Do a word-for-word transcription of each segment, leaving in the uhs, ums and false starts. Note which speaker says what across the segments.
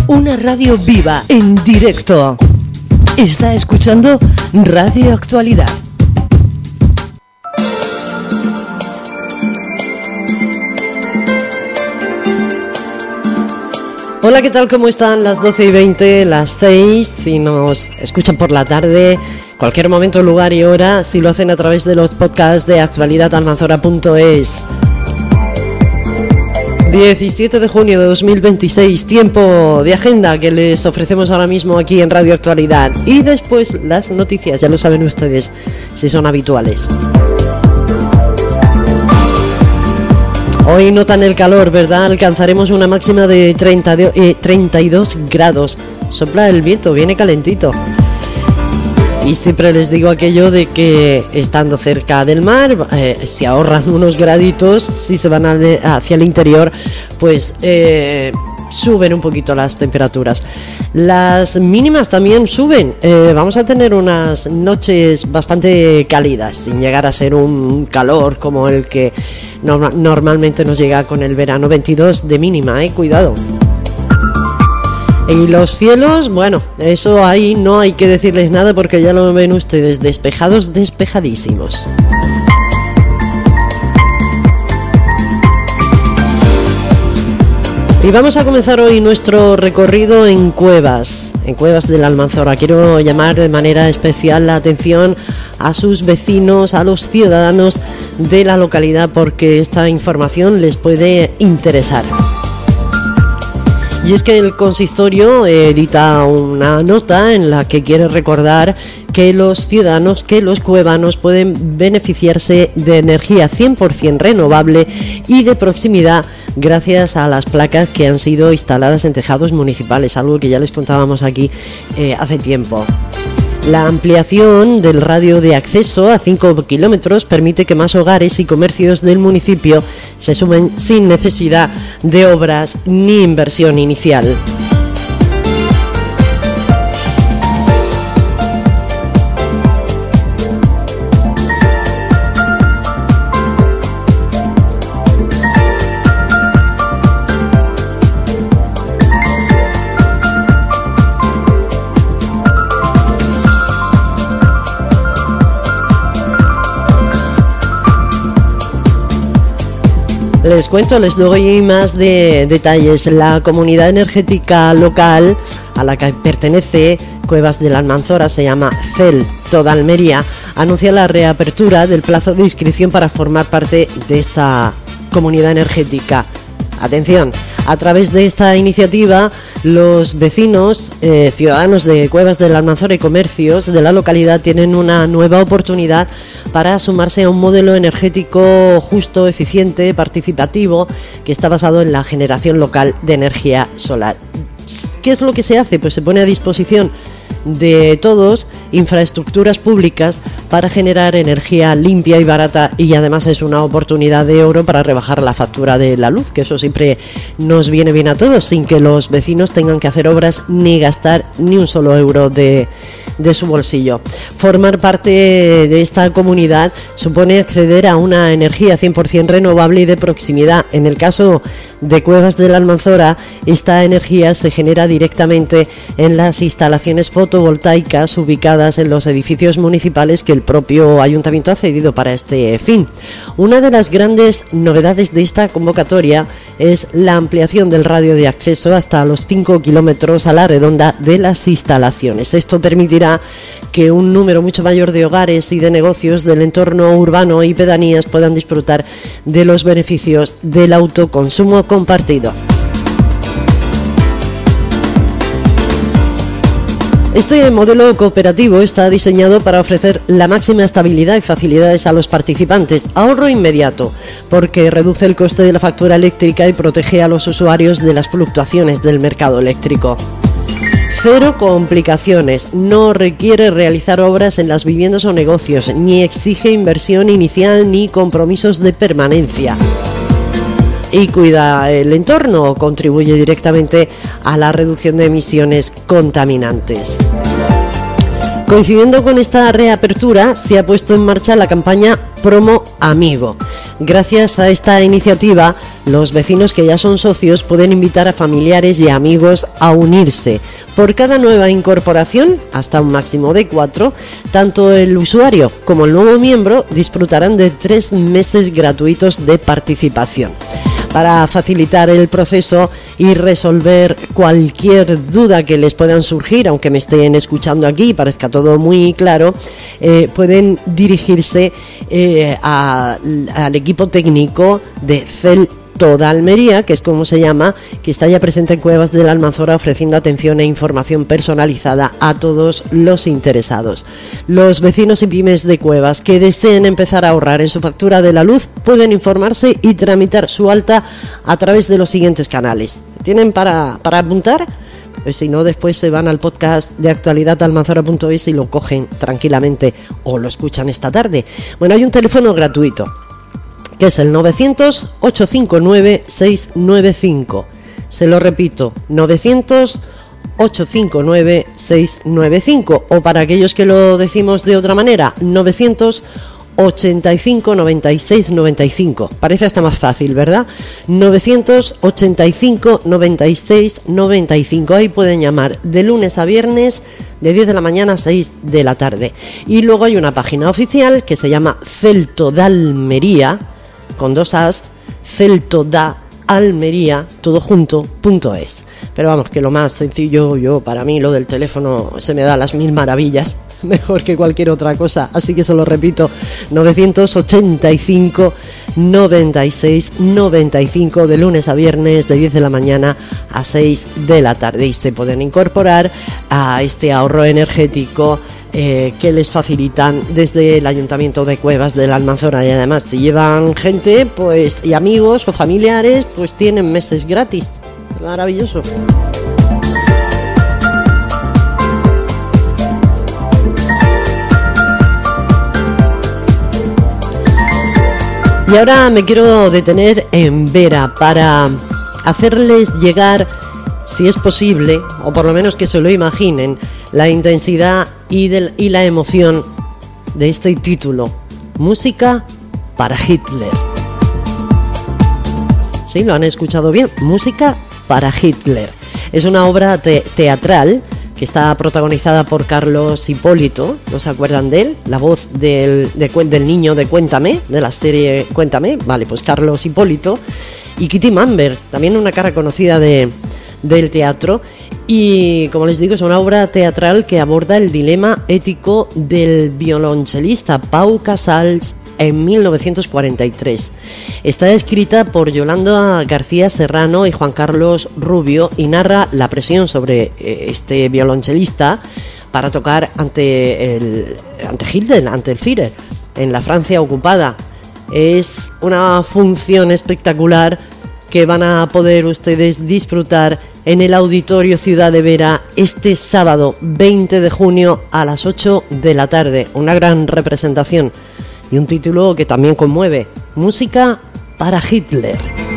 Speaker 1: Una radio viva, en directo. Está escuchando Radio Actualidad. Hola, ¿qué tal? ¿Cómo están? Las doce y veinte, las seis, si nos escuchan por la tarde, cualquier momento, lugar y hora, si lo hacen a través de los podcasts de actualidad almanzora punto es. diecisiete de junio de dos mil veintiséis, tiempo de agenda que les ofrecemos ahora mismo aquí en Radio Actualidad. Y después las noticias, ya lo saben ustedes, si son habituales. Hoy notan el calor, ¿verdad? Alcanzaremos una máxima de treinta de, eh, treinta y dos grados. Sopla el viento, viene calentito. Y siempre les digo aquello de que estando cerca del mar, eh, se ahorran unos graditos. Si se van al, hacia el interior, pues eh, suben un poquito las temperaturas. Las mínimas también suben. Eh, vamos a tener unas noches bastante cálidas, sin llegar a ser un calor como el que no, normalmente nos llega con el verano. veintidós de mínima, eh, cuidado. Y los cielos, bueno, eso ahí no hay que decirles nada porque ya lo ven ustedes, despejados, despejadísimos. Y vamos a comenzar hoy nuestro recorrido en Cuevas, en Cuevas de la Almanzora. Quiero llamar de manera especial la atención a sus vecinos, a los ciudadanos de la localidad, porque esta información les puede interesar. Y es que el consistorio edita una nota en la que quiere recordar que los ciudadanos, que los cuevanos pueden beneficiarse de energía cien por ciento renovable y de proximidad gracias a las placas que han sido instaladas en tejados municipales, algo que ya les contábamos aquí eh, hace tiempo. La ampliación del radio de acceso a cinco kilómetros permite que más hogares y comercios del municipio se sumen sin necesidad de obras ni inversión inicial. Les cuento, les doy más de detalles. La comunidad energética local a la que pertenece Cuevas de la Almanzora, se llama C E L Toda Almería, anuncia la reapertura del plazo de inscripción para formar parte de esta comunidad energética. Atención, a través de esta iniciativa, los vecinos, eh, ciudadanos de Cuevas de la Almanzora y comercios de la localidad tienen una nueva oportunidad para sumarse a un modelo energético justo, eficiente, participativo, que está basado en la generación local de energía solar. ¿Qué es lo que se hace? Pues se pone a disposición de todos infraestructuras públicas para generar energía limpia y barata, y además es una oportunidad de oro para rebajar la factura de la luz, que eso siempre nos viene bien a todos, sin que los vecinos tengan que hacer obras ni gastar ni un solo euro de, de su bolsillo. Formar parte de esta comunidad supone acceder a una energía cien por ciento renovable y de proximidad. En el caso de Cuevas de la Almanzora, esta energía se genera directamente en las instalaciones fotovoltaicas ubicadas en los edificios municipales que el propio ayuntamiento ha cedido para este fin. Una de las grandes novedades de esta convocatoria es la ampliación del radio de acceso hasta los cinco kilómetros a la redonda de las instalaciones. Esto permitirá que un número mucho mayor de hogares y de negocios del entorno urbano y pedanías puedan disfrutar de los beneficios del autoconsumo compartido. Este modelo cooperativo está diseñado para ofrecer la máxima estabilidad y facilidades a los participantes, ahorro inmediato, porque reduce el coste de la factura eléctrica y protege a los usuarios de las fluctuaciones del mercado eléctrico. Cero complicaciones, no requiere realizar obras en las viviendas o negocios, ni exige inversión inicial ni compromisos de permanencia. Y cuida el entorno, contribuye directamente a la reducción de emisiones contaminantes. Coincidiendo con esta reapertura, se ha puesto en marcha la campaña Promo Amigo. Gracias a esta iniciativa, los vecinos que ya son socios pueden invitar a familiares y amigos a unirse. Por cada nueva incorporación, hasta un máximo de cuatro, tanto el usuario como el nuevo miembro disfrutarán de tres meses gratuitos de participación. Para facilitar el proceso y resolver cualquier duda que les puedan surgir, aunque me estén escuchando aquí y parezca todo muy claro, eh, pueden dirigirse eh, a, al equipo técnico de CEL Toda Almería, que es como se llama, que está ya presente en Cuevas de la Almanzora ofreciendo atención e información personalizada a todos los interesados. Los vecinos y pymes de Cuevas que deseen empezar a ahorrar en su factura de la luz pueden informarse y tramitar su alta a través de los siguientes canales. ¿Tienen para, para apuntar? Pues si no, después se van al podcast de actualidad almanzora punto es y lo cogen tranquilamente o lo escuchan esta tarde. Bueno, hay un teléfono gratuito, que es el novecientos, ochocientos cincuenta y nueve, seiscientos noventa y cinco. Se lo repito, novecientos, ochocientos cincuenta y nueve, seiscientos noventa y cinco. O para aquellos que lo decimos de otra manera, novecientos ochenta y cinco, noventa y seis, noventa y cinco. Parece hasta más fácil, ¿verdad? novecientos ochenta y cinco, noventa y seis, noventa y cinco. Ahí pueden llamar de lunes a viernes, de diez de la mañana a seis de la tarde. Y luego hay una página oficial que se llama CEL Toda Almería, con dos as, CEL Toda Almería, todo junto, punto es. Pero vamos, que lo más sencillo, yo para mí lo del teléfono se me da las mil maravillas, mejor que cualquier otra cosa, así que se lo repito, novecientos ochenta y cinco, noventa y seis, noventa y cinco, de lunes a viernes, de diez de la mañana a seis de la tarde, y se pueden incorporar a este ahorro energético Eh, que les facilitan desde el Ayuntamiento de Cuevas de la Almanzora. Y además, si llevan gente pues y amigos o familiares, pues tienen meses gratis. Maravilloso. Y ahora me quiero detener en Vera para hacerles llegar, si es posible, o por lo menos que se lo imaginen, la intensidad y, del, y la emoción de este título, Música para Hitler. Sí, lo han escuchado bien, Música para Hitler. Es una obra te- teatral que está protagonizada por Carlos Hipólito, ¿no se acuerdan de él? La voz del, de, del niño de Cuéntame, de la serie Cuéntame, vale, pues Carlos Hipólito, y Kitty Mamber, también una cara conocida de, del teatro. Y como les digo, es una obra teatral que aborda el dilema ético del violonchelista Pau Casals en mil novecientos cuarenta y tres. Está escrita por Yolanda García Serrano y Juan Carlos Rubio y narra la presión sobre este violonchelista para tocar ante el ante Hitler, ante el Führer, en la Francia ocupada. Es una función espectacular que van a poder ustedes disfrutar en el Auditorio Ciudad de Vera este sábado veinte de junio a las ocho de la tarde. Una gran representación y un título que también conmueve, Música para Hitler.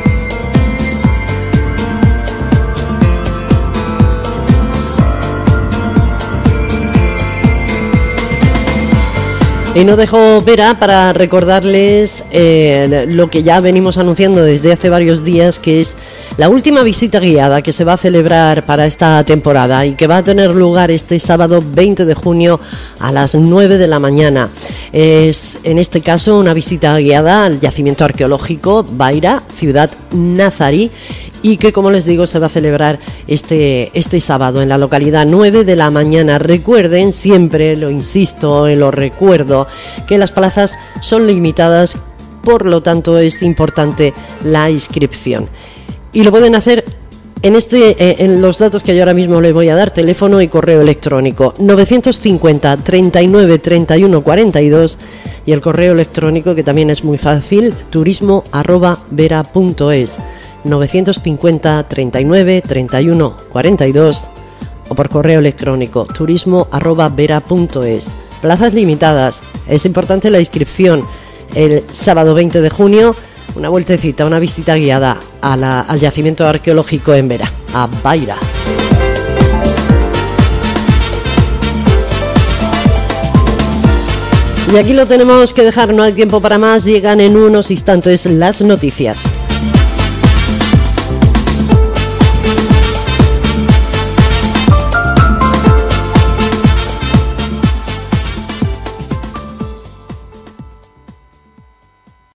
Speaker 1: Y no dejo Vera para recordarles eh, lo que ya venimos anunciando desde hace varios días, que es la última visita guiada que se va a celebrar para esta temporada y que va a tener lugar este sábado veinte de junio a las nueve de la mañana. Es en este caso una visita guiada al yacimiento arqueológico Baira, ciudad nazarí, y que, como les digo, se va a celebrar este, este sábado en la localidad nueve de la mañana. Recuerden, siempre lo insisto, lo recuerdo, que las plazas son limitadas, por lo tanto es importante la inscripción. Y lo pueden hacer en, este, eh, en los datos que yo ahora mismo les voy a dar, teléfono y correo electrónico, novecientos cincuenta, treinta y nueve, treinta y uno, cuarenta y dos, y el correo electrónico, que también es muy fácil, turismo arroba vera punto es. novecientos cincuenta, treinta y nueve, treinta y uno, cuarenta y dos, o por correo electrónico turismo arroba vera punto es. Plazas limitadas, es importante la inscripción. El sábado veinte de junio, una vueltecita, una visita guiada a la, al yacimiento arqueológico en Vera, a Baira. Y aquí lo tenemos que dejar, no hay tiempo para más, llegan en unos instantes las noticias.